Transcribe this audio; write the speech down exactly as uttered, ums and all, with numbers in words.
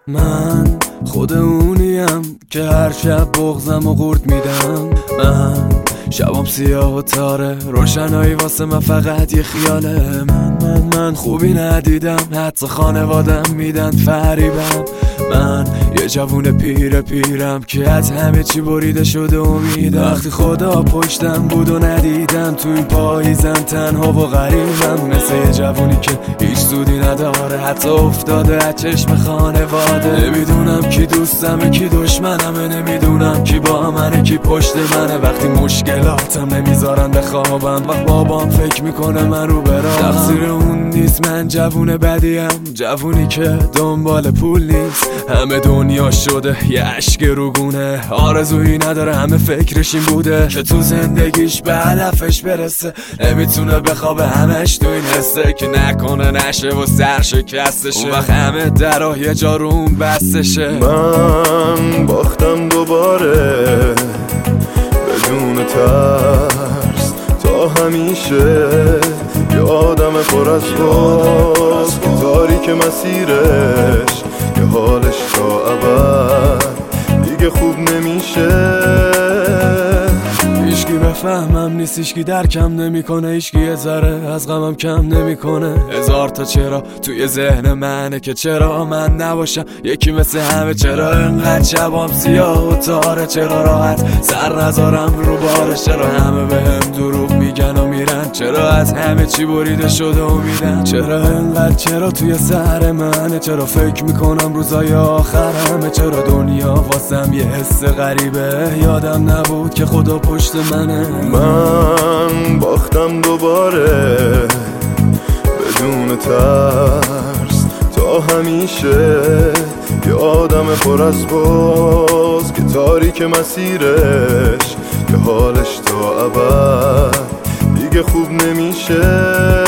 من خود اونیم که هر شب بغزم و قورت میدم. من شبام سیاه و تاره، روشنایی واسه من فقط یه خیاله. من من من خوبی ندیدم، حتی خانوادم میدن فریبم. من یه جوون پیر پیرم که از همه چی بریده شده امیدم. وقتی خدا پشتم بود و ندیدم، تو این پاییزم تنها و غریبم. مثل یه جوونی که هیچ سودی نداره، حتی افتاده از چشم خانواده. نمیدونم کی دوستمه کی دشمنمه، نمیدونم کی با منه کی پشت منه. وقتی مشکلاتم نمیذارن بخوابم، وقت بابام فکر میکنه من رو برام. تقصیر اون نیست، من جوون بدیم، جوونی که دنبال پول نیست. همه دنیا شده یه عشق روگونه، آرزویی نداره، همه فکرش این بوده که تو زندگیش به هدفش برسه. نمیتونه بخوابه، همش تو این حسه که نکنه نشه و سرشکستشه. اون وقت همه درها یه جا رو اون بستشه. من باختم دوباره بدون ترس تا همیشه، یه آدم پر از باز که تاریک مسیرش، یه حالش تا ابد دیگه خوب نمیشه. هیچکی بفهمم نیست، هیچکی درکم نمیکنه، هیچکی یه ذره از غمم کم نمیکنه. هزار تا چرا توی ذهن منه که چرا من نباشم یکی مثل همه. چرا انقدر شبام سیاه و تاره، چرا راحت سر نذارم رو بارش. چرا همه بهم دروغ میگن و میرن، چرا از همه چی بریده شده و میدن. چرا انقدر چرا توی سر منه، چرا فکر میکنم روزای آخرمه. چرا دنیا واسم یه حس غریبه، یادم نبود که خدا پشت منه. من باختم دوباره بدون ترس تا همیشه، یه آدم پر از باز که تاریک مسیرش، یه حالش تا ابد دیگه خوب نمیشه.